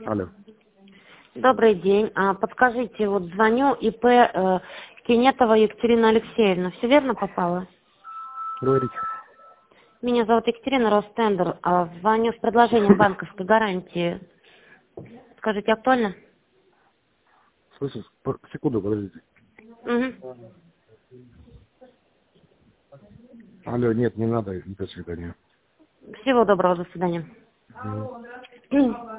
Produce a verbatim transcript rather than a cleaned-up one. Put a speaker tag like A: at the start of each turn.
A: Алло.
B: Добрый день. А, подскажите, вот звоню ИП э, Кенетова Екатерина Алексеевна. Все верно попало?
A: Говорите.
B: Меня зовут Екатерина Ростендер. А, звоню с предложением банковской гарантии. Скажите, актуально?
A: Слышишь? По- Секунду, подождите.
B: Угу.
A: Алло, нет, не надо. До свидания.
B: Всего доброго, до свидания.
A: Мгм.